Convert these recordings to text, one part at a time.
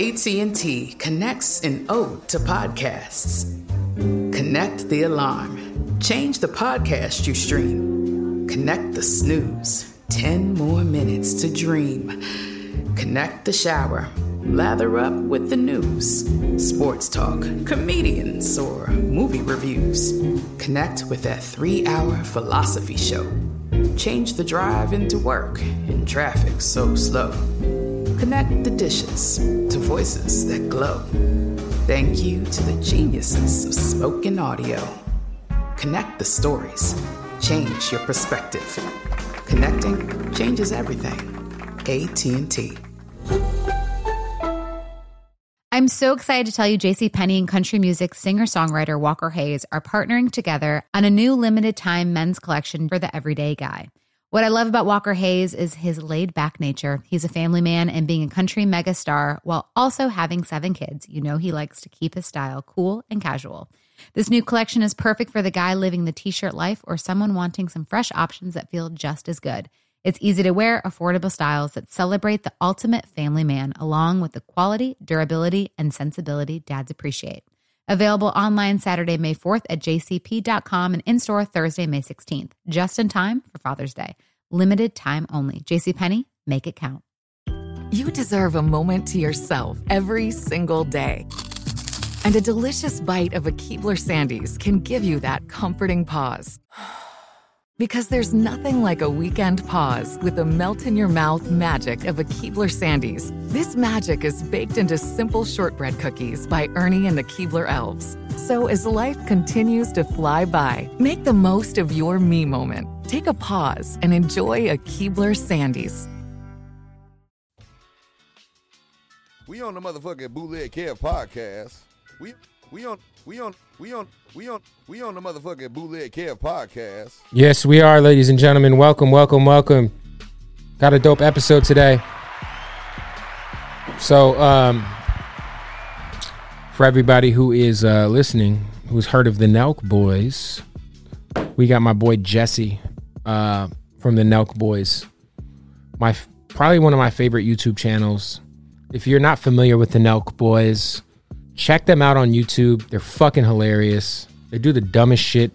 AT&T connects an ode to podcasts. Connect the alarm. Change the podcast you stream. Connect the snooze. 10 more minutes to dream. Connect the shower. Lather up with the news. Sports talk, comedians, or movie reviews. Connect with that 3-hour philosophy show. Change the drive into work in traffic so slow. Connect the dishes to voices that glow. Thank you to the geniuses of spoken audio. Connect the stories. Change your perspective. Connecting changes everything. AT&T. I'm so excited to tell you JCPenney and country music singer-songwriter Walker Hayes are partnering together on a new limited-time men's collection for the everyday guy. What I love about Walker Hayes is his laid-back nature. He's a family man, and being a country megastar while also having 7 kids, you know he likes to keep his style cool and casual. This new collection is perfect for the guy living the t-shirt life or someone wanting some fresh options that feel just as good. It's easy to wear, affordable styles that celebrate the ultimate family man, along with the quality, durability, and sensibility dads appreciate. Available online Saturday, May 4th at jcp.com and in-store Thursday, May 16th. Just in time for Father's Day. Limited time only. JCPenney, make it count. You deserve a moment to yourself every single day. And a delicious bite of a Keebler Sandies can give you that comforting pause. Because there's nothing like a weekend pause with the melt-in-your-mouth magic of a Keebler Sandies. This magic is baked into simple shortbread cookies by Ernie and the Keebler Elves. So as life continues to fly by, make the most of your me moment. Take a pause and enjoy a Keebler Sandies. We on the motherfucking Bootleg Kev podcast. We on the motherfucking Bootleg Kev podcast. Yes, we are, ladies and gentlemen. Welcome. Got a dope episode today. So, for everybody who is listening, who's heard of the Nelk Boys, we got my boy Jesse from the Nelk Boys. Probably one of my favorite YouTube channels. If you're not familiar with the Nelk Boys, check them out on YouTube. They're fucking hilarious. They do the dumbest shit.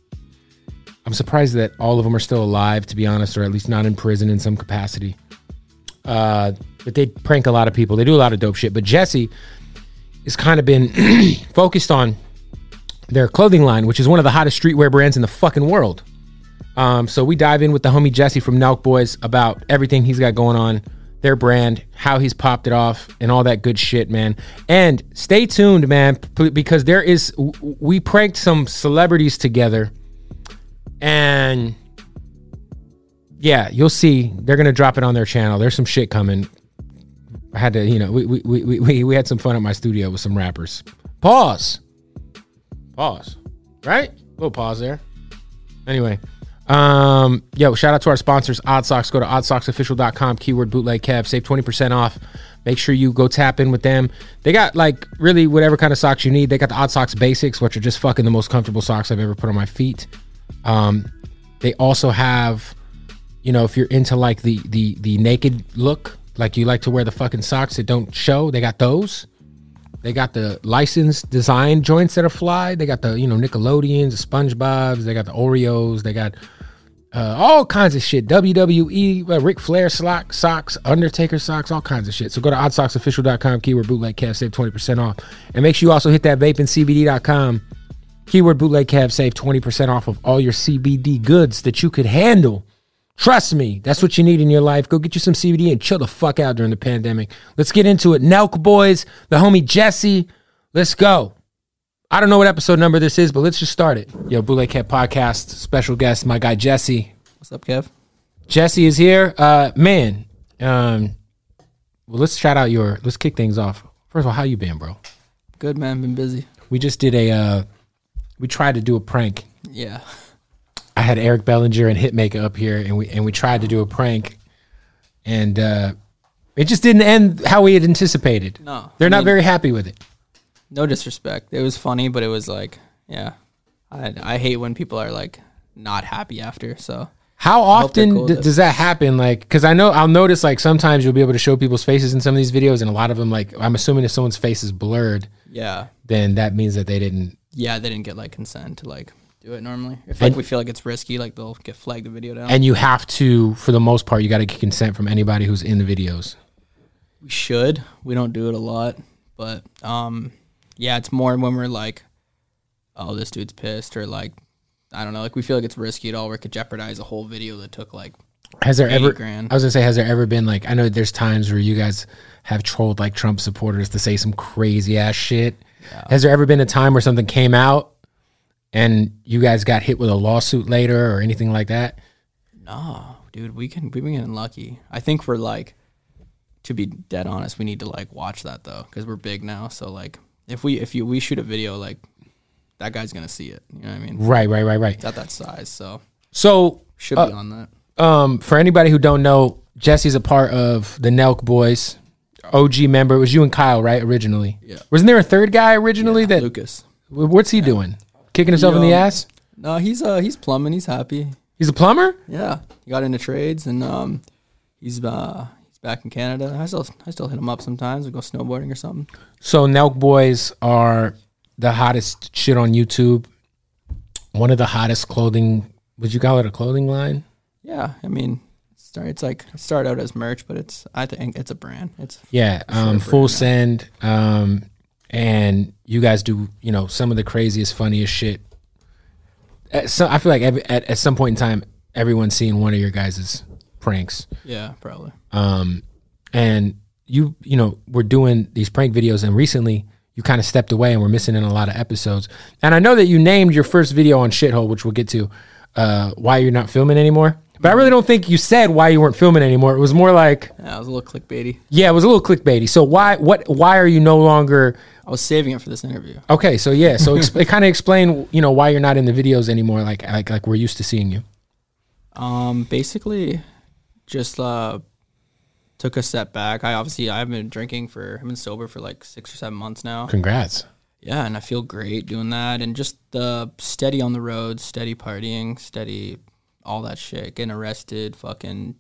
I'm surprised that all of them are still alive, to be honest, or at least not in prison in some capacity. But they prank a lot of people. They do a lot of dope shit. But Jesse has kind of been focused on their clothing line, which is one of the hottest streetwear brands in the fucking world. So we dive in with the homie Jesse from Nelk Boys about everything he's got going on, their brand, how he's popped it off, and all that good shit, man. And stay tuned, man, because we pranked some celebrities together, and yeah, you'll see they're gonna drop it on their channel. There's some shit coming. I had to, we had some fun at my studio with some rappers. Pause, right? A little pause there. Anyway. Shout out to our sponsors, Odd Socks. Go to oddsocksofficial.com, keyword bootleg Kev, save 20% off. Make sure you go tap in with them. They got like really whatever kind of socks you need. They got the Odd Socks Basics, which are just fucking the most comfortable socks I've ever put on my feet. They also have, if you're into like the naked look, like you like to wear the fucking socks that don't show, they got those. They got the licensed design joints that are fly. They got the, Nickelodeons, the SpongeBobs. They got the Oreos. They got all kinds of shit. WWE, Ric Flair socks, Undertaker socks, all kinds of shit. So go to oddsocksofficial.com, keyword bootleg Kev, save 20% off. And make sure you also hit that vapeandcbd.com, keyword bootleg Kev, save 20% off of all your CBD goods that you could handle. Trust me, that's what you need in your life. Go get you some CBD and chill the fuck out during the pandemic. Let's get into it. Nelk Boys, the homie Jesse. Let's go. I don't know what episode number this is, but let's just start it. Yo, Bootleg Kev podcast, special guest, my guy Jesse. What's up, Kev? Jesse is here. Let's shout out let's kick things off. First of all, how you been, bro? Good, man. Been busy. We just did we tried to do a prank. Yeah. I had Eric Bellinger and Hitmaker up here, and we tried to do a prank, and it just didn't end how we had anticipated. No. They're not very happy with it. No disrespect. It was funny, but it was like, yeah. I hate when people are like not happy after, so. How hope they're often cool with it. does that happen? Like, because I know I'll notice like sometimes you'll be able to show people's faces in some of these videos, and a lot of them, like, I'm assuming if someone's face is blurred, Yeah. then that means that they didn't. Yeah, they didn't get like consent to like do it normally. If like we feel like it's risky, like they'll get flagged the video down. And you have to, for the most part, you got to get consent from anybody who's in the videos. We should. We don't do it a lot, but yeah, it's more when we're like, oh, this dude's pissed, or like, I don't know, like we feel like it's risky at all where it could jeopardize a whole video that took like Has there ever? $80,000. I was gonna say, has there ever been like? I know there's times where you guys have trolled like Trump supporters to say some crazy ass shit. Yeah. Has there ever been a time where something came out and you guys got hit with a lawsuit later or anything like that? No, dude, we've been getting lucky. I think we're like, to be dead honest, we need to like watch that though, because we're big now. So like, if we shoot a video, like that guy's gonna see it. You know what I mean? Right. It's at that size, so So should be on that. for anybody who don't know, Jesse's a part of the Nelk Boys, OG member. It was you and Kyle, right? Originally, Yeah. Wasn't there a third guy originally? That Lucas. What's he doing? Kicking himself in the ass? No, he's plumbing. He's happy. He's a plumber. Yeah, he got into trades, and he's back in Canada. I still hit him up sometimes. We go snowboarding or something. So Nelk Boys are the hottest shit on YouTube. One of the hottest clothing. Would you call it a clothing line? Yeah, I mean, it started out as merch, but I think it's a brand. It's Yeah, Full Send, and you guys do, you know, some of the craziest, funniest shit. I feel like at some point in time, everyone's seen one of your guys' pranks. Yeah, probably. And you know, we're doing these prank videos, and recently you kind of stepped away, and we're missing in a lot of episodes. And I know that you named your first video on Shithole, which we'll get to, why you're not filming anymore. But I really don't think you said why you weren't filming anymore. It was more like, Yeah, it was a little clickbaity. yeah, it was a little clickbaity. So why are you no longer? I was saving it for this interview. Okay, so yeah, so it kind of explain, you know, why you're not in the videos anymore, like we're used to seeing you. Basically, just took a step back. I've been sober for like 6 or 7 months now. Congrats. Yeah, and I feel great doing that, and just steady on the road, steady partying, steady all that shit, getting arrested, I've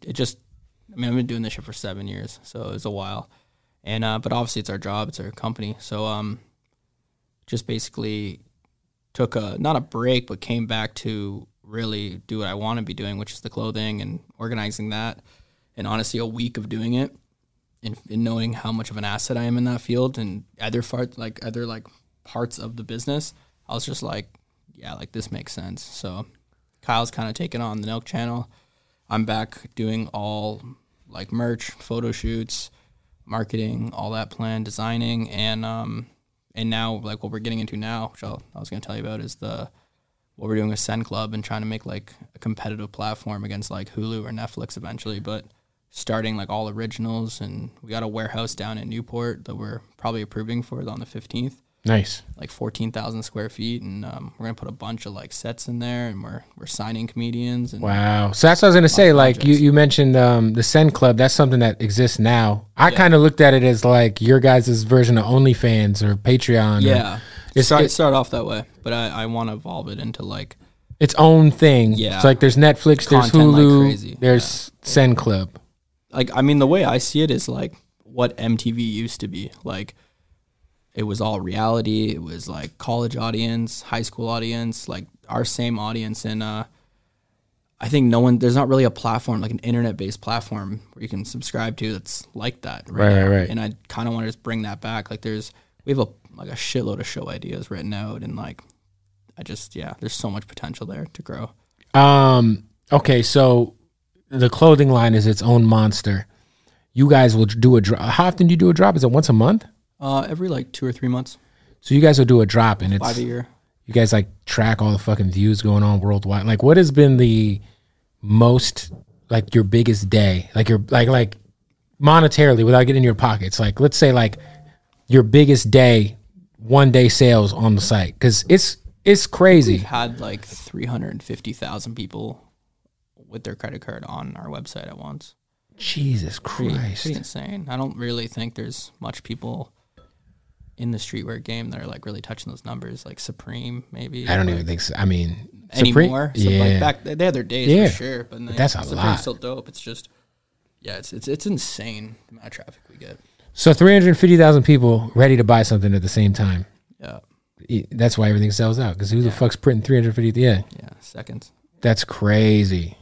been doing this shit for 7 years, so it was a while. And but obviously it's our job, it's our company. So just basically took not a break, but came back to really do what I want to be doing, which is the clothing and organizing that. And honestly, a week of doing it and knowing how much of an asset I am in that field and other parts of the business, I was just like, yeah, like this makes sense. So Kyle's kind of taken on the Nelk channel. I'm back doing all like merch, photo shoots, marketing, all that plan, designing, and now like what we're getting into now, which I was going to tell you about, is what we're doing with Send Club and trying to make like a competitive platform against like Hulu or Netflix eventually, but starting like all originals, and we got a warehouse down in Newport that we're probably approving for on the 15th. Nice. Like 14,000 square feet, and we're gonna put a bunch of like sets in there, and we're signing comedians. And Wow. So that's what I was gonna say. Like you mentioned the Send Club. That's something that exists now. I kind of looked at it as like your guys' version of OnlyFans or Patreon. Yeah, It started off that way, but I want to evolve it into like its own thing. Yeah. It's like there's Netflix, there's Content like Hulu, crazy. there's Send Club. Like, I mean, the way I see it is like what MTV used to be. Like, it was all reality. It was like college audience, high school audience, like our same audience. And I think there's not really a platform, like an internet-based platform where you can subscribe to that's like that. Right. And I kind of want to just bring that back. Like, we have a shitload of show ideas written out, and like, there's so much potential there to grow. Okay, so the clothing line is its own monster. You guys will do a drop. How often do you do a drop? Is it once a month? Every like 2 or 3 months. So you guys will do a drop, and it's 5 a year. You guys like track all the fucking views going on worldwide. Like, what has been the most, like, your biggest day? Like your like monetarily, without getting in your pockets. Like, let's say like your biggest day, 1 day sales on the site, because it's crazy. We've had like 350,000 people with their credit card on our website at once. Jesus Christ. Pretty insane. I don't really think there's much people in the streetwear game that are like really touching those numbers, like Supreme maybe. I don't even think so. I mean, anymore. So yeah. like back, they had their days Yeah. for sure, but That's a Supreme's lot. still dope. It's just, yeah, it's insane the amount of traffic we get. So 350,000 people ready to buy something at the same time. Yeah, That's why everything sells out. Because who the fuck's printing 350? Yeah, seconds. that's crazy.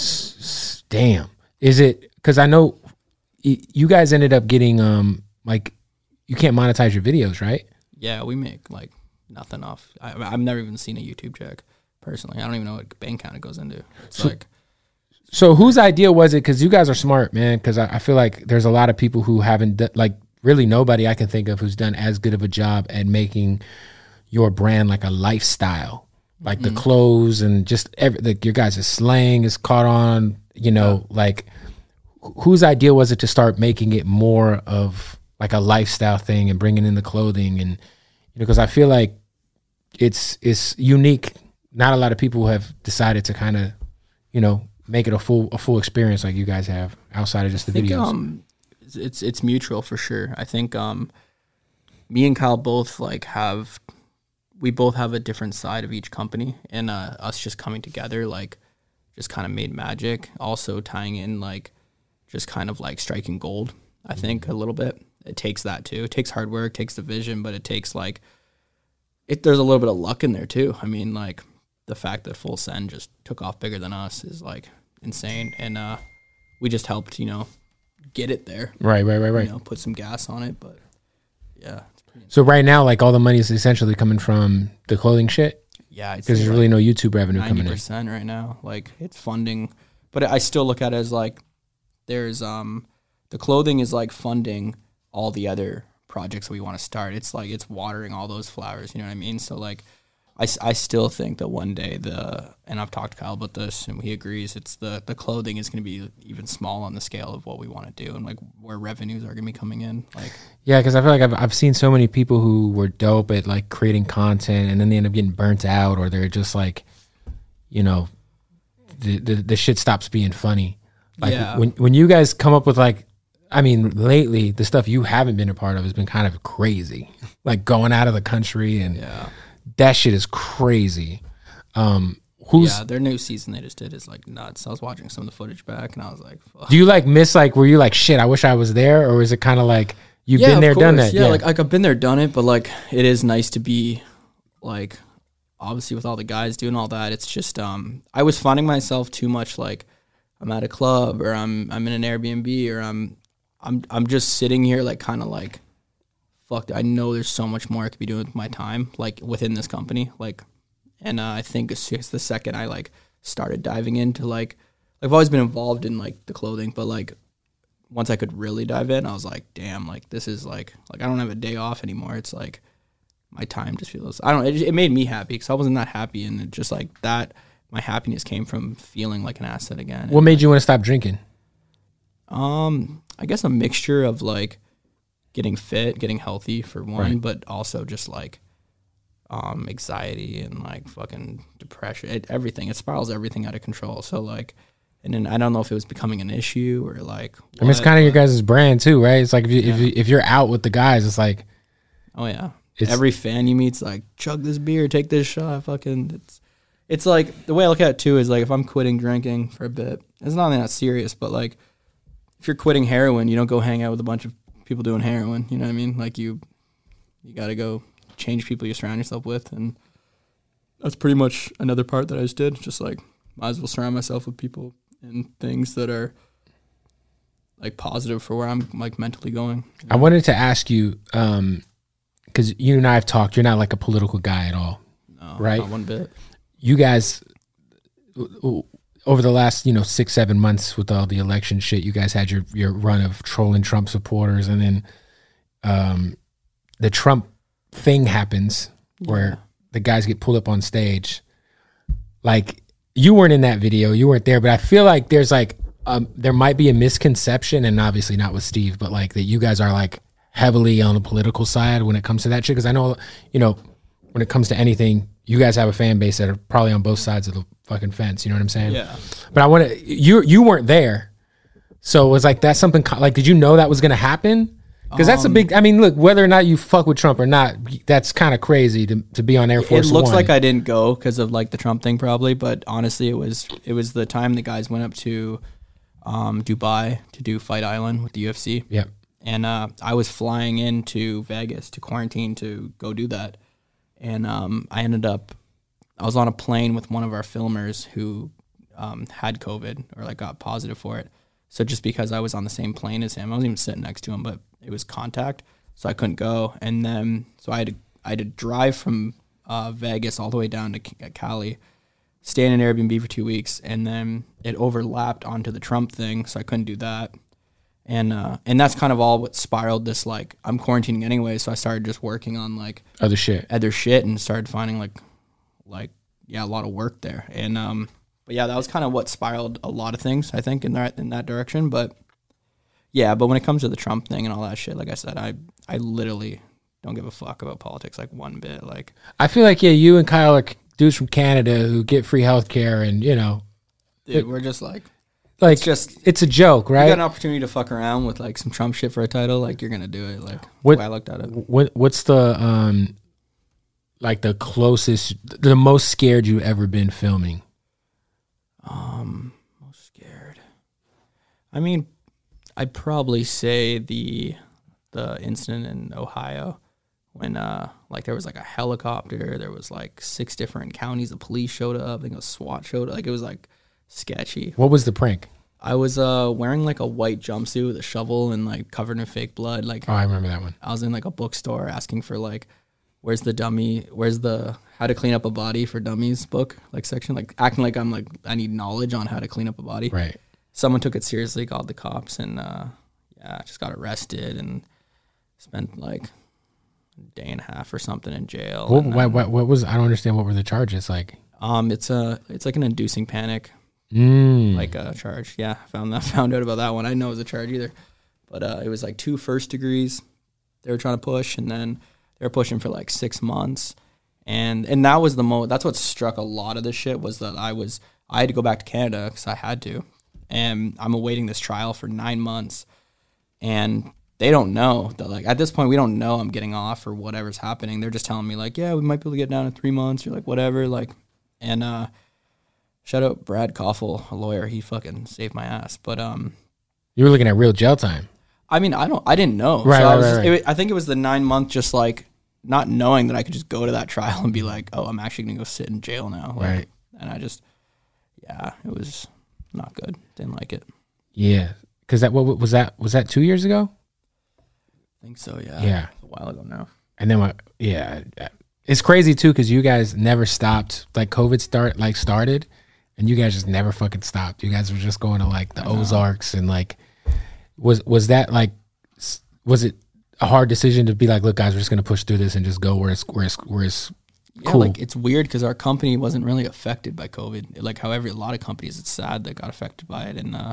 Damn. Is it because I know you guys ended up getting like you can't monetize your videos, right? Yeah, we make like nothing off. I've never even seen a YouTube check personally. I don't even know what bank account it goes into. It's like. So whose idea was it? Because you guys are smart, man. Because I feel like there's a lot of people who haven't like really nobody I can think of who's done as good of a job at making your brand like a lifestyle, like the clothes and just like your guys' slang is caught on. You know, like whose idea was it to start making it more of like a lifestyle thing and bringing in the clothing and because I feel like it's unique. Not a lot of people have decided to kind of make it a full experience like you guys have outside of just the videos. It's mutual for sure. I think me and Kyle both we both have a different side of each company, and us just coming together like just kind of made magic. Also tying in like just kind of like striking gold. I think a little bit. It takes that too. It takes hard work, takes the vision, but it takes there's a little bit of luck in there too. I mean, like the fact that Full Send just took off bigger than us is like insane, and we just helped get it there. Right. Put some gas on it, but yeah. So right now, like all the money is essentially coming from the clothing shit. Yeah, because there's really no YouTube revenue coming in. 90% right now. Like it's funding, but I still look at it as like there's the clothing is like funding all the other projects we want to start. It's like it's watering all those flowers. You know what I mean? So like. I still think that one day and I've talked to Kyle about this and he agrees, it's the clothing is going to be even small on the scale of what we want to do and like where revenues are going to be coming in. Like, yeah, because I feel like I've seen so many people who were dope at like creating content and then they end up getting burnt out or they're just like, the shit stops being funny. Like when you guys come up with like, I mean, lately the stuff you haven't been a part of has been kind of crazy, like going out of the country and. Yeah. That shit is crazy. Their new season they just did is like nuts. I was watching some of the footage back and I was like, fuck. Do you like miss like were you like shit, I wish I was there, or is it kind of like you've been there, done that? Yeah, like I've been there, done it, but like it is nice to be like obviously with all the guys doing all that. It's just I was finding myself too much like I'm at a club or I'm in an Airbnb or I'm just sitting here like kind of like fuck, I know there's so much more I could be doing with my time, like within this company, like, and I think it's the second I like started diving into like I've always been involved in like the clothing, but like once I could really dive in, I was like, damn, like this is like I don't have a day off anymore. It's like my time just feels it made me happy because I wasn't that happy, and it just like that my happiness came from feeling like an asset again. What made you want to stop drinking? I guess a mixture of like getting fit, getting healthy for one, right. But also just like anxiety and like fucking depression, everything. It spirals everything out of control. So like, and then I don't know if it was becoming an issue or like. I mean, it's kind of your guys' brand too, right? It's like if you're out with the guys, it's like. Oh yeah, every fan you meet's like, chug this beer, take this shot, fucking. It's like the way I look at it too is like if I'm quitting drinking for a bit, it's not that serious, but like if you're quitting heroin, you don't go hang out with a bunch of people doing heroin, you know what I mean? Like you got to go change people you surround yourself with, and that's pretty much another part that I just did. Just like might as well surround myself with people and things that are like positive for where I'm like mentally going. I wanted to ask you because you and I have talked. You're not like a political guy at all, no, right? Not one bit. You guys over the last 6-7 months with all the election shit, you guys had your run of trolling Trump supporters, and then the Trump thing happens where the guys get pulled up on stage. Like you weren't in that video, you weren't there, but I feel like there's like there might be a misconception, and obviously not with Steve, but like that you guys are like heavily on the political side when it comes to that shit. Because I know when it comes to anything, you guys have a fan base that are probably on both sides of the fucking fence. You know what I'm saying? Yeah. But I want to. You weren't there, so it was like that's something. Like, did you know that was going to happen? Because that's a big. I mean, look, whether or not you fuck with Trump or not, that's kind of crazy to be on Air Force It looks One. like I didn't go because of like the Trump thing, probably. But honestly, it was the time the guys went up to Dubai to do Fight Island with the UFC. Yeah. And I was flying into Vegas to quarantine to go do that. And I was on a plane with one of our filmers who had COVID or like got positive for it. So just because I was on the same plane as him, I wasn't even sitting next to him, but it was contact, so I couldn't go. And then so I had to drive from Vegas all the way down to Cali, stay in an Airbnb for 2 weeks, and then it overlapped onto the Trump thing, so I couldn't do that. And that's kind of all what spiraled this, like, I'm quarantining anyway, so I started just working on like other shit and started finding like a lot of work there. And but yeah, that was kind of what spiraled a lot of things, I think, in that direction. But yeah, but when it comes to the Trump thing and all that shit, like I said, I literally don't give a fuck about politics like one bit. Like, I feel like you and Kyle are dudes from Canada who get free healthcare, and dude, we're just like it's a joke, right? You got an opportunity to fuck around with like some Trump shit for a title, like you're gonna do it. Like, what, the way I looked at it. What's the like the closest, the most scared you ever been filming? Most scared. I mean, I'd probably say the incident in Ohio when like there was like a helicopter, there was like 6 different counties of police showed up, I think a SWAT showed up, like it was like sketchy. What was the prank? I was wearing like a white jumpsuit with a shovel and like covered in fake blood. Like, oh, I remember that one. I was in like a bookstore asking for like, where's the how to clean up a body for dummies book, like section, like acting like I'm like, I need knowledge on how to clean up a body. Right. Someone took it seriously, called the cops, and just got arrested and spent like a day and a half or something in jail. What was, I don't understand, what were the charges like? It's like an inducing panic, like a charge. Yeah, found out about that one. I didn't know it was a charge either, but it was like 2 first degrees they were trying to push, and then they were pushing for like 6 months, and that was that's what struck a lot of this shit, was that I had to go back to Canada because I had to, and I'm awaiting this trial for 9 months, and they don't know that, like, at this point we don't know I'm getting off or whatever's happening. They're just telling me like, yeah, we might be able to get down in 3 months or like whatever, like, and shout out Brad Koffel, a lawyer, he fucking saved my ass. But you were looking at real jail time. I mean, I didn't know. Right, so right. I think it was the 9 month, just like not knowing that I could just go to that trial and be like, oh, I'm actually gonna go sit in jail now. Like, right. And I just, yeah, it was not good. Didn't like it. Yeah, because what was that? Was that 2 years ago? I think so. Yeah. Yeah. A while ago now. And then it's crazy too, because you guys never stopped. Like COVID started, and you guys just never fucking stopped. You guys were just going to like the Ozarks, and like, was that like, was it a hard decision to be like, look, guys, we're just gonna push through this and just go where it's cool? Yeah, like, it's weird because our company wasn't really affected by COVID. Like, however, a lot of companies, it's sad, that got affected by it, and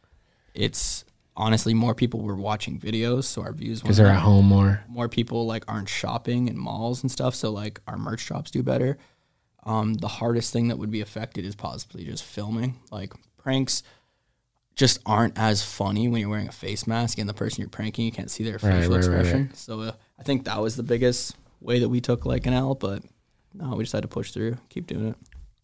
it's honestly more people were watching videos, so our views because they're at home more. More people like aren't shopping in malls and stuff, so like our merch shops do better. The hardest thing that would be affected is possibly just filming. Like, pranks just aren't as funny when you're wearing a face mask and the person you're pranking, you can't see their facial expression. Right. So I think that was the biggest way that we took like an L, but no, we just had to push through, keep doing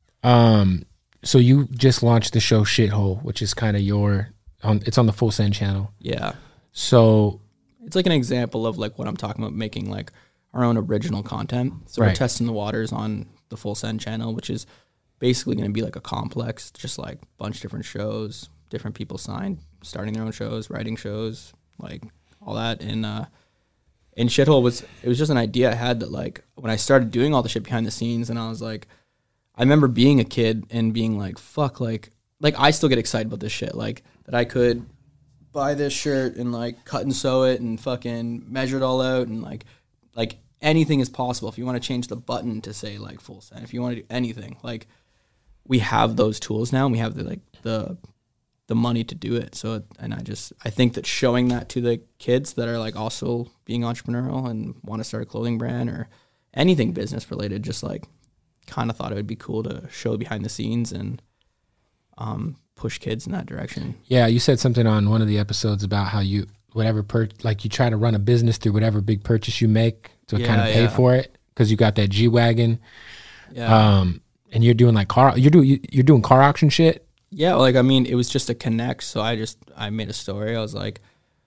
it. So you just launched the show Shithole, which is kind of it's on the Full Send channel. Yeah. So it's like an example of like what I'm talking about, making like our own original content. So we're testing the waters on the Full Send channel, which is basically going to be like a complex, just like a bunch of different shows, different people signed, starting their own shows, writing shows, like all that. And Shithole it was just an idea I had that, like, when I started doing all the shit behind the scenes, and I was like, I remember being a kid and being like, fuck, like I still get excited about this shit, like that I could buy this shirt and like cut and sew it and fucking measure it all out, and like anything is possible. If you want to change the button to say like Full Send, if you want to do anything, like, we have those tools now, and we have the money to do it. So, and I think that showing that to the kids that are like also being entrepreneurial and want to start a clothing brand or anything business related, just like kind of thought it would be cool to show behind the scenes and push kids in that direction. Yeah, you said something on one of the episodes about how you whatever like you try to run a business through whatever big purchase you make to kind of pay for it because you got that G-Wagon. Yeah. And you're doing like you're doing car auction shit. Yeah, like I mean, it was just a connect. So I made a story. I was like,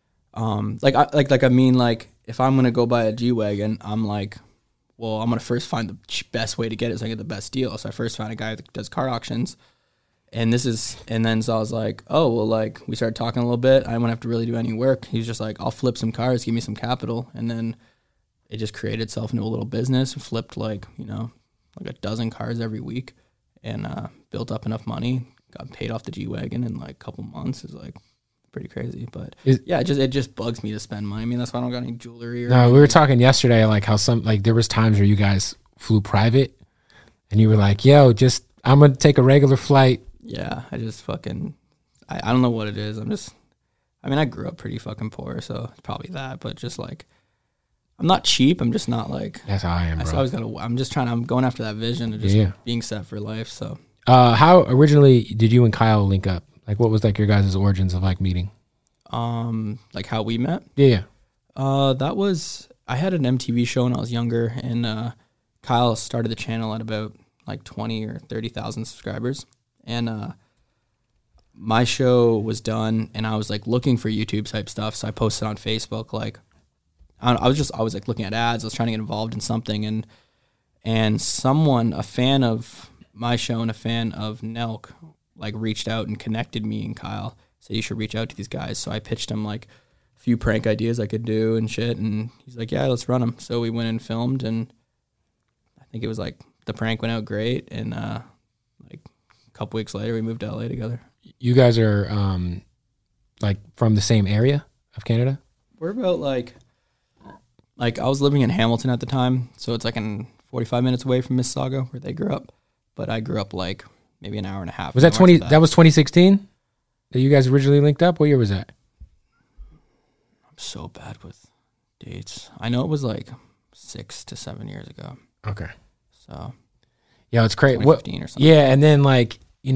like if I'm gonna go buy a G-Wagon, I'm like, well, I'm gonna first find the best way to get it so I get the best deal. So I first found a guy that does car auctions, and then so I was like, oh well, like we started talking a little bit. I wouldn't have to really do any work. He's just like, I'll flip some cars, give me some capital, and then it just created itself into a little business. Flipped like a dozen cars every week, and built up enough money. Got paid off the G-Wagon in like a couple months. Is like pretty crazy, but it just bugs me to spend money. I mean, that's why I don't got any jewelry. No, we were talking yesterday, like how there was times where you guys flew private, and you were like, "Yo, I'm gonna take a regular flight." Yeah, I just fucking, I don't know what it is. I grew up pretty fucking poor, so it's probably that. But just like, I'm not cheap. I'm just not like. That's how I am, bro. I'm going after that vision of just being set for life. So. How originally did you and Kyle link up? Like, what was like your guys' origins of like meeting? Like how we met? Yeah. That was, I had an MTV show when I was younger, and Kyle started the channel at about like 20 or 30,000 subscribers, and my show was done, and I was like looking for YouTube type stuff, so I posted on Facebook. Like, I was like looking at ads. I was trying to get involved in something, and someone, a fan of my show and a fan of Nelk, like reached out and connected me and Kyle, said you should reach out to these guys. So I pitched him like a few prank ideas I could do and shit, and he's like, yeah, let's run them. So we went and filmed, and I think it was like the prank went out great, and like a couple weeks later we moved to LA together. You guys are like from the same area of Canada? We're about like I was living in Hamilton at the time, so it's like 45 minutes away from Mississauga where they grew up. But I grew up like maybe an hour and a half. Was that That was 2016 that you guys originally linked up? What year was that? I'm so bad with dates. I know it was like 6 to 7 years ago. Okay. So. Yeah, it's crazy. 2015 or something. Yeah, and then like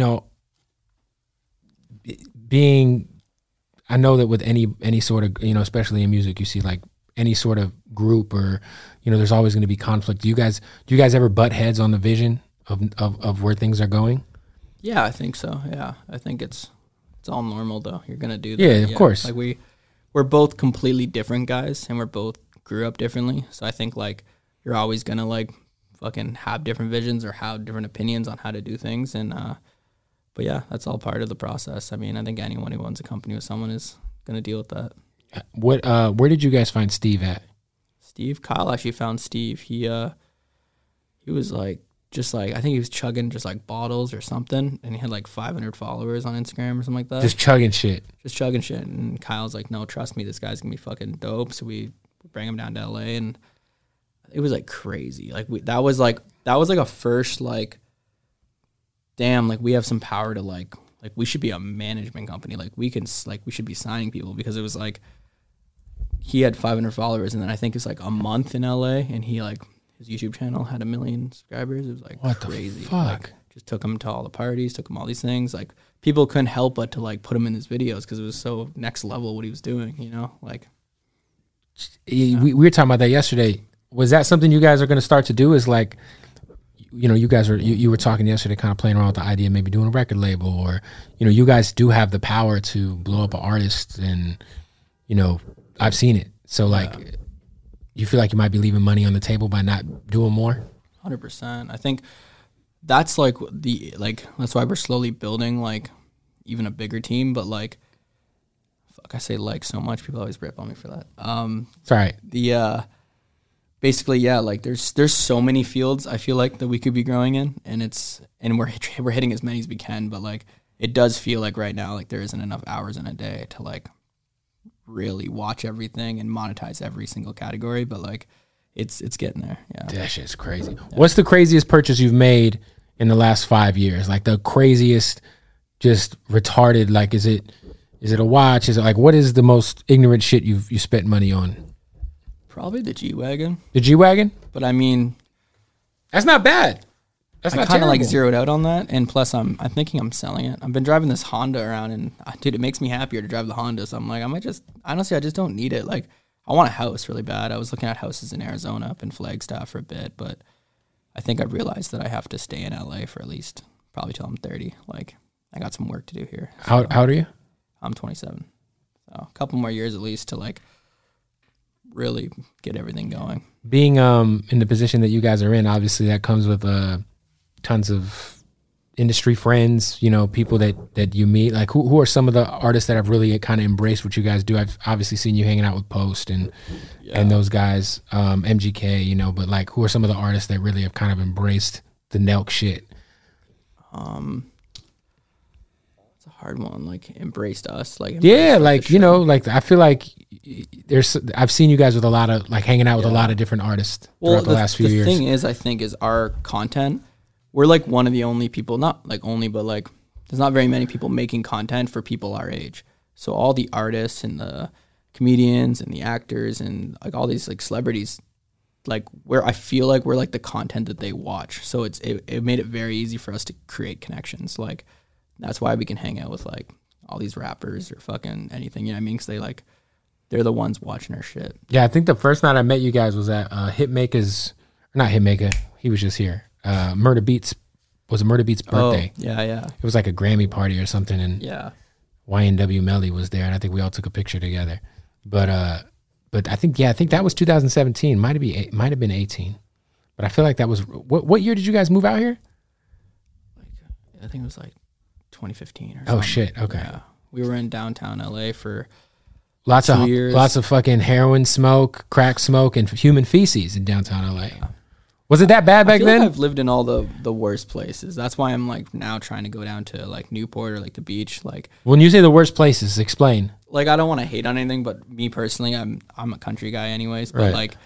I know that with any sort of especially in music, you see like any sort of group or there's always going to be conflict. Do you guys ever butt heads on the vision of where things are going? Yeah, I think so. Yeah, I think it's all normal though. You're gonna do that. Yeah, of course. Like we're both completely different guys, and we're both grew up differently. So I think like you're always gonna like fucking have different visions or have different opinions on how to do things. And but yeah, that's all part of the process. I mean, I think anyone who owns a company with someone is gonna deal with that. Where did you guys find Steve at? Kyle actually found Steve. He was like. Just like, I think he was chugging just like bottles or something, and he had like 500 followers on Instagram or something like that. Just chugging shit. And Kyle's like, no, trust me, this guy's gonna be fucking dope. So we bring him down to LA, and it was like crazy. Like that was like a first like, damn, like we have some power to like we should be a management company. Like we should be signing people, because it was like he had 500 followers, and then I think it's like a month in LA, and he like. His YouTube channel had 1 million subscribers. It was like what crazy. The fuck? Like, just took him to all the parties, took him all these things. Like people couldn't help but to like put him in his videos because it was so next level what he was doing. Like we were talking about that yesterday. Was that something you guys are going to start to do? Is like, you guys were you were talking yesterday, kind of playing around with the idea of maybe doing a record label, or you guys do have the power to blow up an artist, and I've seen it. So like. Yeah. You feel like you might be leaving money on the table by not doing more? 100%. I think that's like that's why we're slowly building like even a bigger team. But like, fuck, I say like so much. People always rip on me for that. It's all right. Basically, yeah, like there's so many fields I feel like that we could be growing in, and we're hitting as many as we can. But like, it does feel like right now like there isn't enough hours in a day to like really watch everything and monetize every single category, but like it's getting there. Yeah, that shit's crazy. Yeah. What's the craziest purchase you've made in the last 5 years? Like the craziest, just retarded. Like is it a watch? Is it like, what is the most ignorant shit you spent money on? Probably the G-Wagon. The G-Wagon? But I mean, that's not bad. That's I not kind of like terrible. zeroed out on that, and plus I'm thinking I'm selling it. I've been driving this Honda around, and dude, it makes me happier to drive the Honda. So I'm like, I just don't need it. Like, I want a house really bad. I was looking at houses in Arizona, up in Flagstaff for a bit, but I think I realized that I have to stay in LA for at least probably till I'm 30. Like, I got some work to do here. How old are you? I'm 27, so a couple more years at least to like really get everything going. Being in the position that you guys are in, obviously that comes with tons of industry friends, you know, people that you meet. Like, who are some of the artists that have really kind of embraced what you guys do? I've obviously seen you hanging out with Post and those guys, MGK, you know, but like, who are some of the artists that really have kind of embraced the Nelk shit? It's a hard one. Like, embraced us. Like, Yeah, embraced like, the you show. know, like, I feel like I've seen you guys with a lot of, like, hanging out with a lot of different artists throughout the last few years. The thing is, I think, is our content. We're like one of the only people, not like only, but like there's not very many people making content for people our age. So all the artists and the comedians and the actors and like all these like celebrities, like I feel like we're like the content that they watch. So it made it very easy for us to create connections. Like, that's why we can hang out with like all these rappers or fucking anything. You know what I mean? Because they're the ones watching our shit. Yeah, I think the first night I met you guys was at not Hitmaker. He was just here. Murder Beats birthday. Oh, yeah. It was like a Grammy party or something, and Yeah. YNW Melly was there, and I think we all took a picture together. But I think that was 2017. Might have been 18. But I feel like that was what year did you guys move out here? Like, I think it was like 2015 or something. Oh shit. Okay. Yeah. We were in downtown LA for Lots 2 years. of fucking heroin smoke, crack smoke, and human feces in downtown LA. Was it that bad I back feel then? like I've lived in all the worst places. That's why I'm like now trying to go down to like Newport or like the beach. Like When you say the worst places, explain. I don't want to hate on anything, but me personally, I'm a country guy anyways. But Right. like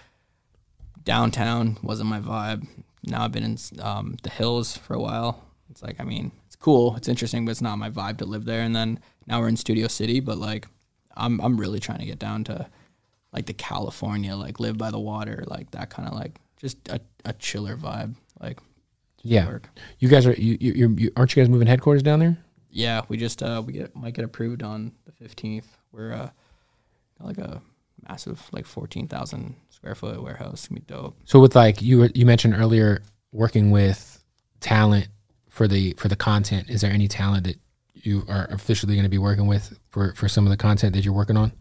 downtown wasn't my vibe. Now I've been in the hills for a while. It's like, I mean, it's cool, it's interesting, but it's not my vibe to live there. And then now we're in Studio City, but like I'm really trying to get down to like the California, like live by the water, like that kind of like just a chiller vibe. Like Yeah. work. You guys are you aren't you guys moving headquarters down there? Yeah, we just might get approved on the 15th. We're got like a massive like 14,000 square foot warehouse. It's gonna be dope. So with like you mentioned earlier working with talent for the content, is there any talent that you are officially going to be working with for some of the content that you're working on?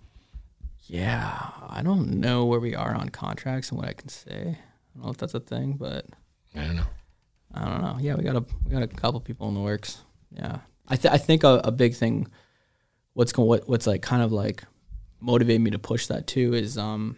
Yeah, I don't know where we are on contracts and what I can say. I don't know if that's a thing, but I don't know. I don't know. Yeah, we got a couple people in the works. Yeah, I think a big thing, what's like kind of like motivated me to push that too is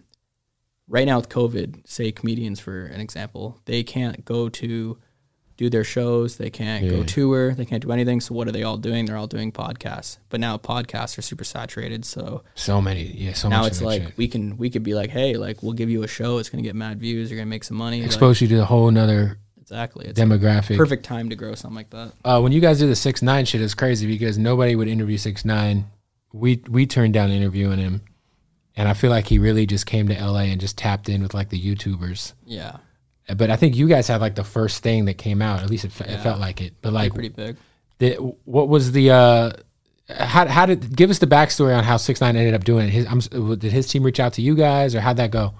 right now with COVID, say comedians for an example, they can't go to do their shows, they can't go tour, they can't do anything. So what are they all doing? They're all doing podcasts. But now podcasts are super saturated. So So many, so now much it's of that like shit. we could be like, hey, like we'll give you a show. It's gonna get mad views. You're gonna make some money. Expose you to a whole nother Exactly. It's demographic. perfect time to grow something like that. When you guys did the 6ix9ine shit, it's crazy because nobody would interview 6ix9ine. We turned down interviewing him, and I feel like he really just came to LA and just tapped in with like the YouTubers. Yeah. But I think you guys had like the first thing that came out. At least it felt like it. But like, Pretty big. what was the? How did give us the backstory on how 6ix9ine ended up doing it? Did his team reach out to you guys, or how'd that go?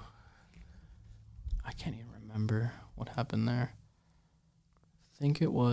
I can't even remember what happened there. I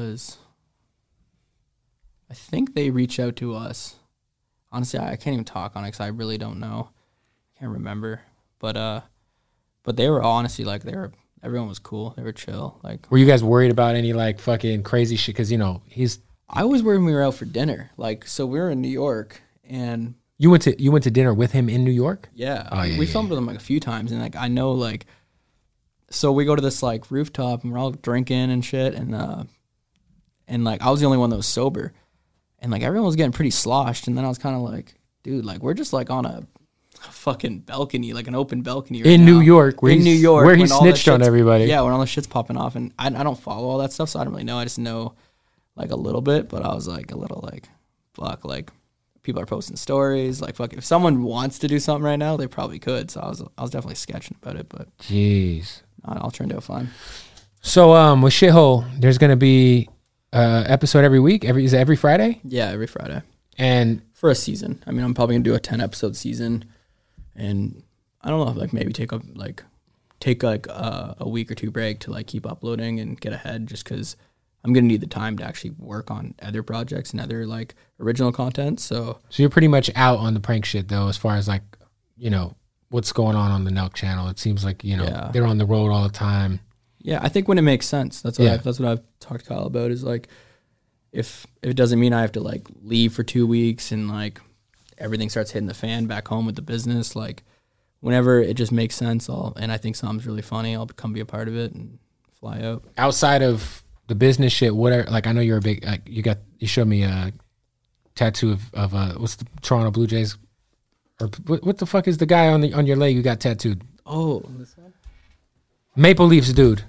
think they reached out to us. Honestly, I can't even talk on it because I really don't know. I can't remember. But they were honestly like everyone was cool. They were chill. Like, Were you guys worried about any like fucking crazy shit? Because I was worried when we were out for dinner. Like, so we were in New York and you went to dinner with him in New York. yeah, Oh, yeah, we yeah, filmed with him like a few times, and like I know like, so we go to this like rooftop and we're all drinking and shit, and like I was the only one that was sober, and like everyone was getting pretty sloshed, and then I was kind of like, dude, like we're just like on a fucking balcony, like an open balcony right In now. New York, where in New York, where he when all that snitched on shit's- everybody. Yeah, when all the shit's popping off, and I don't follow all that stuff, so I don't really know. I just know like a little bit, but I was like a little like, fuck, like people are posting stories, like fuck. If someone wants to do something right now, they probably could. So I was definitely sketching about it, but Jeez. I'll turn out fine. So with Shithole, there's gonna be episode every week. Is it every Friday? Yeah, every Friday. And For a season. I mean, I'm probably gonna do a 10-episode season, and I don't know, like maybe take a week or two break to like keep uploading and get ahead, just because I'm gonna need the time to actually work on other projects and other like original content. So you're pretty much out on the prank shit though, as far as like, you know, what's going on the Nelk channel. It seems like, you know, they're on the road all the time. Yeah, I think when it makes sense, that's what I've talked to Kyle about, is like if it doesn't mean I have to like leave for 2 weeks and like everything starts hitting the fan back home with the business, like whenever it just makes sense, and I think something's really funny, I'll come be a part of it and fly out. Outside of the business shit, what are, like, I know you're a big, like, you showed me a tattoo of what's the Toronto Blue Jays, or what the fuck is the guy on your leg you got tattooed? Oh, this one? Maple Leafs dude.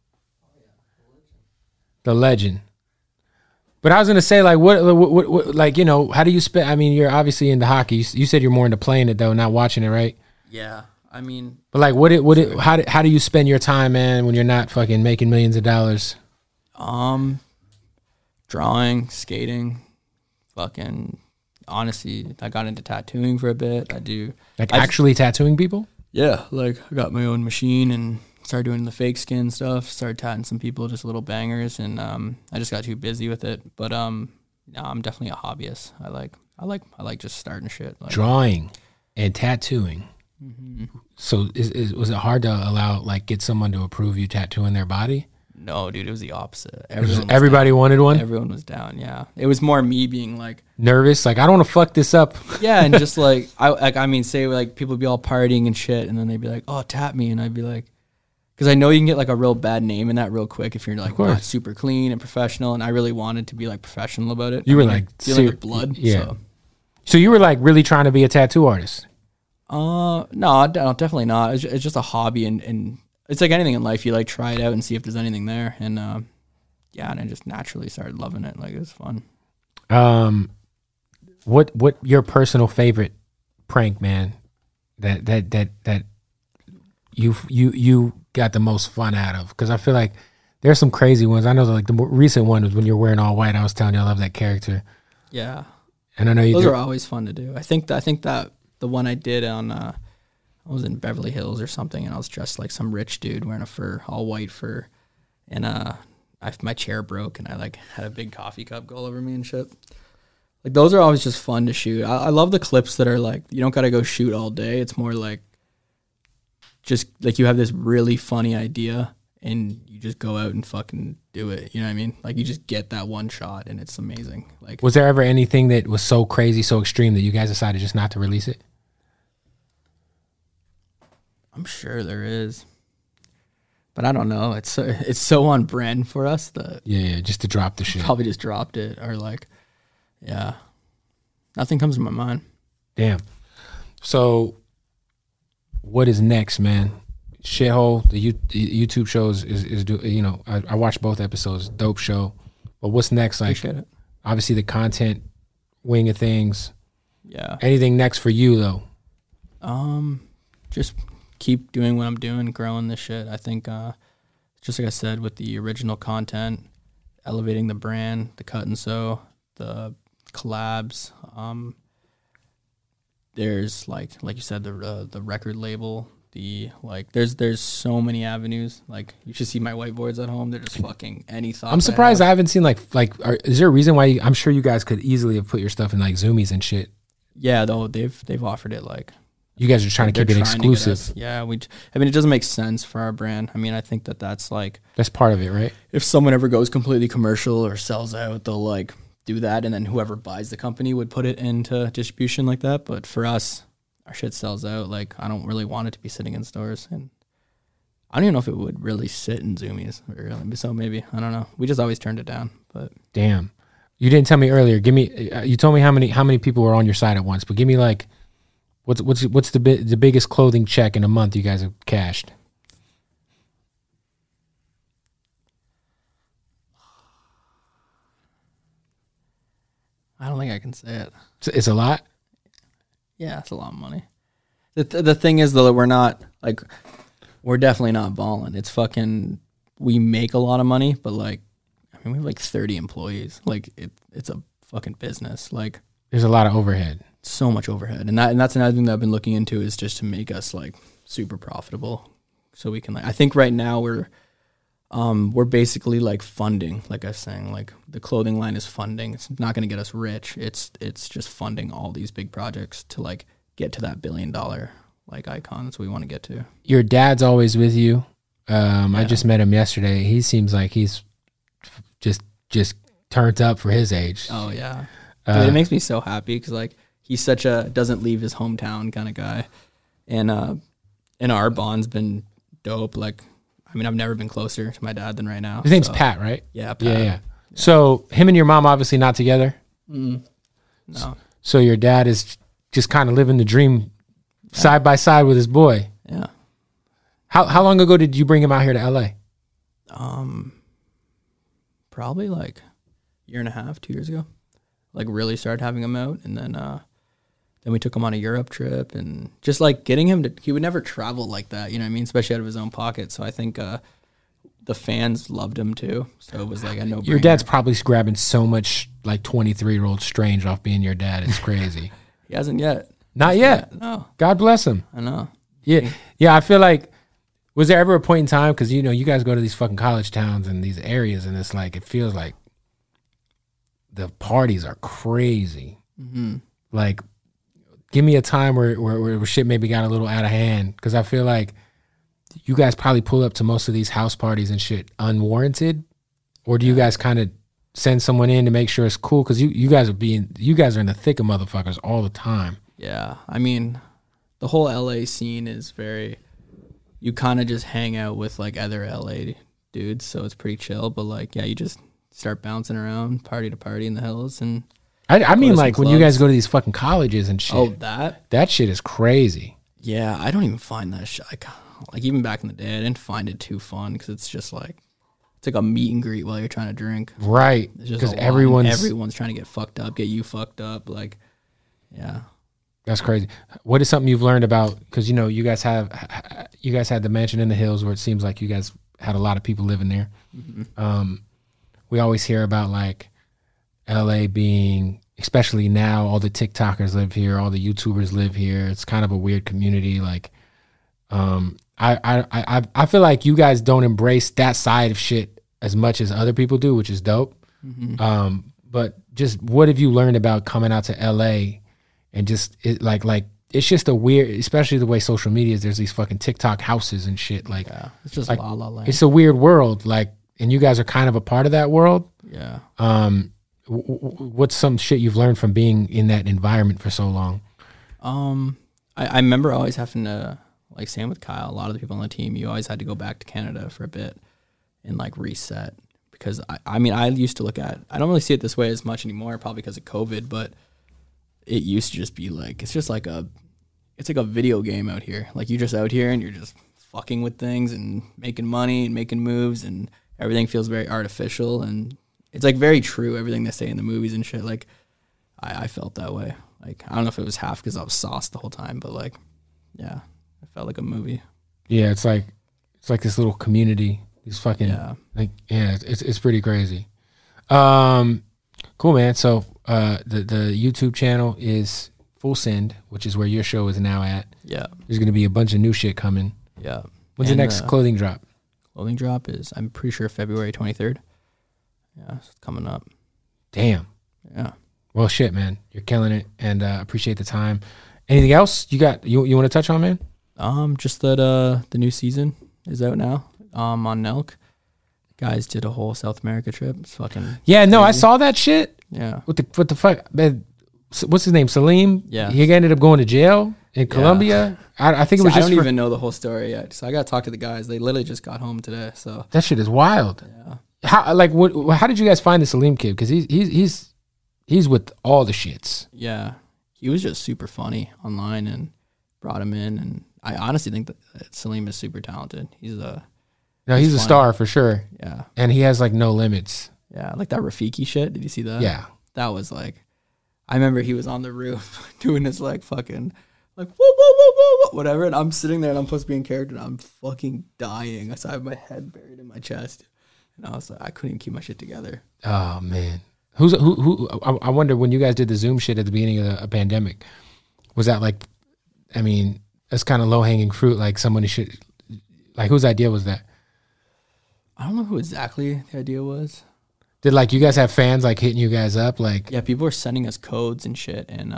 The legend. But I was gonna say, like, what like, you know, how do you spend? I mean, you're obviously into hockey. You said you're more into playing it though, not watching it, right? Yeah, I mean, but like, how do you spend your time, man, when you're not fucking making millions of dollars? Drawing, skating, fucking. Honestly, I got into tattooing for a bit. Actually tattooing people? Yeah, like I got my own machine and started doing the fake skin stuff. Started tattooing some people, just little bangers, and I just got too busy with it. But no, I'm definitely a hobbyist. I like just starting shit. Like, drawing and tattooing. Mm-hmm. So was it hard to get someone to approve you tattooing their body? No, dude, it was the opposite. Everybody wanted one? Everyone was down, yeah. It was more me being like nervous, like, I don't want to fuck this up. Yeah, and just like say like people would be all partying and shit, and then they'd be like, "Oh, tap me," and I'd be like, because I know you can get like a real bad name in that real quick if you're like not super clean and professional, and I really wanted to be like professional about it. You were like dealing with blood, yeah. So you were like really trying to be a tattoo artist? No, definitely not. It's just a hobby, and it's like anything in life. You like try it out and see if there's anything there, and yeah, and I just naturally started loving it. Like, it was fun. What your personal favorite prank, man? That you got the most fun out of? Because I feel like there's some crazy ones. I know like the more recent one was when you're wearing all white. I was telling you I love that character. Yeah, and I know those are always fun to do. I think that the one I did on I was in Beverly Hills or something, and I was dressed like some rich dude wearing a fur, all white fur, and my chair broke, and I like had a big coffee cup go all over me and shit. Like, those are always just fun to shoot. I love the clips that are like, you don't got to go shoot all day. It's more like just like you have this really funny idea and you just go out and fucking do it. You know what I mean? Like, you just get that one shot and it's amazing. Like, was there ever anything that was so crazy, so extreme that you guys decided just not to release it? I'm sure there is, but I don't know. It's so on brand for us that just to drop the shit. Probably just dropped it, or like, yeah, nothing comes to my mind. Damn. So, what is next, man? Shithole, the YouTube shows is you know, I watched both episodes. Dope show. But what's next? Like, appreciate it. Obviously the content wing of things. Yeah. Anything next for you though? Just keep doing what I'm doing, growing this shit. I think, just like I said, with the original content, elevating the brand, the cut and sew, the collabs. There's like you said, the record label. There's so many avenues. Like, you should see my whiteboards at home. They're just fucking any thought. I'm surprised I haven't seen is there a reason why I'm sure you guys could easily have put your stuff in like Zoomies and shit. Yeah, though they've offered it. Like, you guys are trying to keep it exclusive. Yeah, I mean, it doesn't make sense for our brand. I mean, I think that's like, that's part of it, right? If someone ever goes completely commercial or sells out, they'll like do that, and then whoever buys the company would put it into distribution like that. But for us, our shit sells out. Like, I don't really want it to be sitting in stores, and I don't even know if it would really sit in Zoomies. Really. So maybe, I don't know. We just always turned it down. But damn, you didn't tell me earlier. Give me. You told me how many people were on your site at once, but give me like, what's the biggest clothing check in a month you guys have cashed? I don't think I can say it. It's a lot? Yeah, it's a lot of money. The thing is, though, that we're definitely not balling. It's fucking we make a lot of money, but like, I mean, we have like 30 employees. Like it's a fucking business. Like There's a lot of overhead. So much overhead. And that's another thing that I've been looking into is just to make us like super profitable. So we can like, I think right now we're basically like funding, like I was saying, like the clothing line is funding. It's not going to get us rich. It's just funding all these big projects to like get to that $1 billion like icons we want to get to. Your dad's always with you. I just met him yesterday. He seems like he's just turned up for his age. Oh yeah. Dude, it makes me so happy because like he's such a doesn't leave his hometown kind of guy. And our bond's been dope. Like, I mean, I've never been closer to my dad than right now. His name's Pat, right? Yeah, Pat. Yeah. So him and your mom obviously not together? No. So your dad is just kind of living the dream side by side with his boy. Yeah. How long ago did you bring him out here to LA? Probably like a year and a half, 2 years ago. Like really started having him out, and then we took him on a Europe trip, and just like getting him to, he would never travel like that, you know what I mean? Especially out of his own pocket. So I think the fans loved him too. So it was like a no-brainer. Your dad's probably grabbing so much like 23-year-old strange off being your dad. It's crazy. He hasn't yet. Not yet. No. God bless him. I know. Yeah. I feel like, was there ever a point in time, because you know you guys go to these fucking college towns and these areas, and it's like it feels like the parties are crazy. Mm-hmm. Like, give me a time where shit maybe got a little out of hand, because I feel like you guys probably pull up to most of these house parties and shit unwarranted, or do you guys kind of send someone in to make sure it's cool? Because you guys are in the thick of motherfuckers all the time. Yeah, I mean, the whole LA scene is very, you kind of just hang out with like other LA dudes, so it's pretty chill. But like, yeah, you just start bouncing around party to party in the hills. And I mean, like when you guys go to these fucking colleges and shit. Oh, that shit is crazy. Yeah, I don't even find that shit. Like even back in the day, I didn't find it too fun because it's just like, it's like a meet and greet while you're trying to drink. Right. Because everyone's trying to get fucked up, get you fucked up. Like, yeah. That's crazy. What is something you've learned about, because you know you guys had the mansion in the hills where it seems like you guys had a lot of people living there. Mm-hmm. We always hear about like LA being, especially now, all the TikTokers live here, all the YouTubers live here. It's kind of a weird community. Like, I feel like you guys don't embrace that side of shit as much as other people do, which is dope. Mm-hmm. But just what have you learned about coming out to LA? And just it's just a weird, especially the way social media is. There's these fucking TikTok houses and shit. Like, yeah, it's just like, la la land. It's a weird world. Like, and you guys are kind of a part of that world. Yeah. What's some shit you've learned from being in that environment for so long? I remember always having to, like, same with Kyle. A lot of the people on the team, you always had to go back to Canada for a bit and like reset, because I mean, I used to look at, I don't really see it this way as much anymore, probably because of COVID, but it used to just be like, it's like a video game out here. Like, you're just out here and you're just fucking with things and making money and making moves, and everything feels very artificial, and it's like very true, everything they say in the movies and shit. Like, I felt that way. Like, I don't know if it was half because I was sauced the whole time, but like, yeah, it felt like a movie. Yeah, it's like this little community. These fucking it's pretty crazy. Cool, man. So the YouTube channel is Full Send, which is where your show is now at. Yeah. There's going to be a bunch of new shit coming. Yeah. When's the next clothing drop? Clothing drop is, I'm pretty sure, February 23rd. Yeah, it's coming up. Damn. Yeah. Well, shit, man. You're killing it, and appreciate the time. Anything else you got? You want to touch on, man? Just that the new season is out now on Nelk. Guys did a whole South America trip. It's fucking no, crazy. I saw that shit. Yeah. What the fuck, man? What's his name? Salim. Yeah. He ended up going to jail in Colombia. I think it was. I don't even know the whole story yet. So I got to talk to the guys. They literally just got home today. So that shit is wild. Yeah. How did you guys find the Salim kid? Because he's with all the shits. Yeah. He was just super funny online and brought him in, and I honestly think that Salim is super talented. He's a star for sure. Yeah. And he has like no limits. Yeah, like that Rafiki shit. Did you see that? Yeah. That was like, I remember he was on the roof doing his like fucking like, whoa, whoa, whoa, whoa, whoa, whatever. And I'm sitting there and I'm supposed to be in character and I'm fucking dying. So I have my head buried in my chest. And I was like, I couldn't even keep my shit together. Oh, man. Who? I wonder when you guys did the Zoom shit at the beginning of the pandemic, was that like, I mean, that's kind of low hanging fruit. Like somebody should, like whose idea was that? I don't know who exactly the idea was. Did like you guys have fans like hitting you guys up? Like, yeah, people were sending us codes and shit. And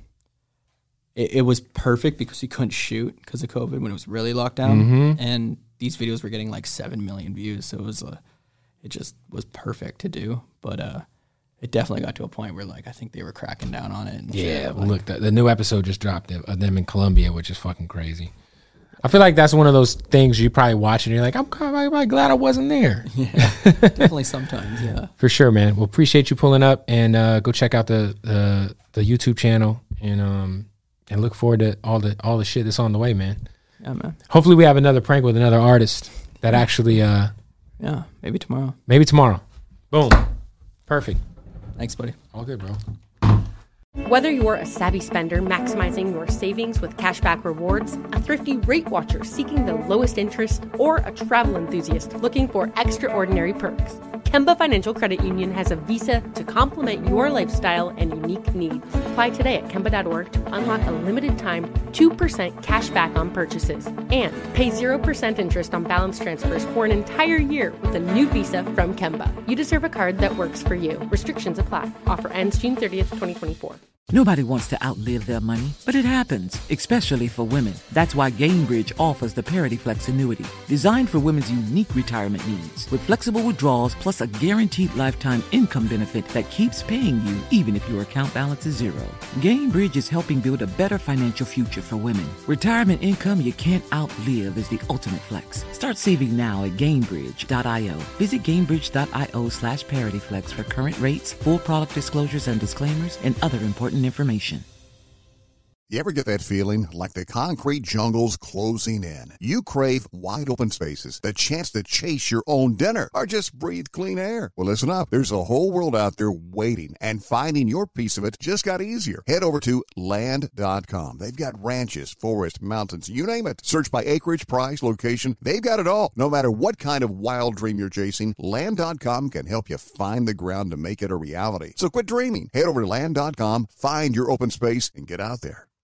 it was perfect because we couldn't shoot because of COVID when it was really locked down. And these videos were getting like 7 million views. So it just was perfect to do. But it definitely got to a point where like I think they were cracking down on it. And yeah, shit. well, look, the new episode just dropped of them in Colombia, which is fucking crazy. I feel like that's one of those things you probably watch and you're like, I'm glad I wasn't there. Yeah, definitely sometimes, yeah. For sure, man. Well, appreciate you pulling up and go check out the YouTube channel and look forward to all the shit that's on the way, man. Yeah, man. Hopefully we have another prank with another artist that actually yeah, maybe tomorrow. Maybe tomorrow. Boom. Perfect. Thanks, buddy. All good, bro. Whether you're a savvy spender maximizing your savings with cashback rewards, a thrifty rate watcher seeking the lowest interest, or a travel enthusiast looking for extraordinary perks, Kemba Financial Credit Union has a visa to complement your lifestyle and unique needs. Apply today at Kemba.org to unlock a limited time 2% cash back on purchases and pay 0% interest on balance transfers for an entire year with a new visa from Kemba. You deserve a card that works for you. Restrictions apply. Offer ends June 30th, 2024. Nobody wants to outlive their money, but it happens, especially for women. That's why GameBridge offers the Parity Flex annuity, designed for women's unique retirement needs. With flexible withdrawals plus a guaranteed lifetime income benefit that keeps paying you even if your account balance is zero. GameBridge is helping build a better financial future for women. Retirement income you can't outlive is the ultimate flex. Start saving now at GameBridge.io. Visit GameBridge.io/ParityFlex for current rates, full product disclosures and disclaimers, and other important information. You ever get that feeling like the concrete jungle's closing in? You crave wide open spaces, the chance to chase your own dinner, or just breathe clean air. Well, listen up. There's a whole world out there waiting, and finding your piece of it just got easier. Head over to Land.com. They've got ranches, forests, mountains, you name it. Search by acreage, price, location. They've got it all. No matter what kind of wild dream you're chasing, Land.com can help you find the ground to make it a reality. So quit dreaming. Head over to Land.com, find your open space, and get out there.